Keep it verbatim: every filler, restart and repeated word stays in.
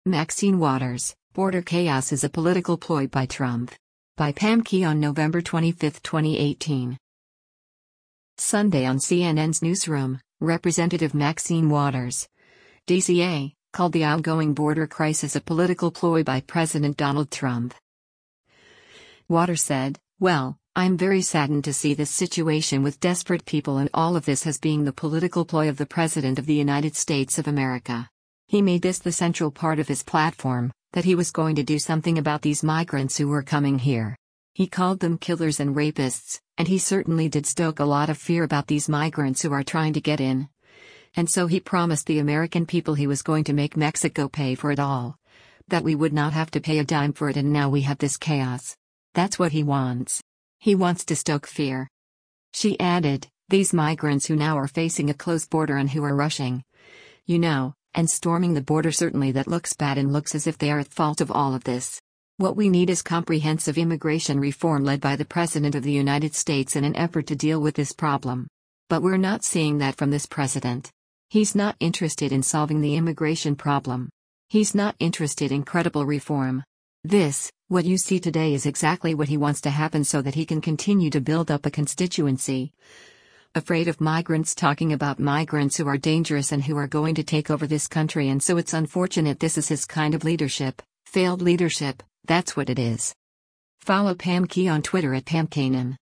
Maxine Waters, Border Chaos is a Political Ploy by Trump. By Pam Key on November twenty-fifth, twenty eighteen. Sunday on C N N's Newsroom, Representative Maxine Waters, D C A, called the outgoing border crisis a political ploy by President Donald Trump. Waters said, "Well, I'm very saddened to see this situation with desperate people and all of this as being the political ploy of the President of the United States of America. He made this the central part of his platform, that he was going to do something about these migrants who were coming here. He called them killers and rapists, and he certainly did stoke a lot of fear about these migrants who are trying to get in. And so he promised the American people he was going to make Mexico pay for it all. That we would not have to pay a dime for it, and now we have this chaos. That's what he wants. He wants to stoke fear." She added, "These migrants who now are facing a closed border and who are rushing, you know, and storming the border, certainly that looks bad and looks as if they are at fault of all of this. What we need is comprehensive immigration reform led by the President of the United States in an effort to deal with this problem. But we're not seeing that from this president. He's not interested in solving the immigration problem. He's not interested in credible reform. This, what you see today, is exactly what he wants to happen so that he can continue to build up a constituency. Afraid of migrants, talking about migrants who are dangerous and who are going to take over this country, and so it's unfortunate this is his kind of leadership, failed leadership, that's what it is." Follow Pam Key on Twitter at Pam Kanan.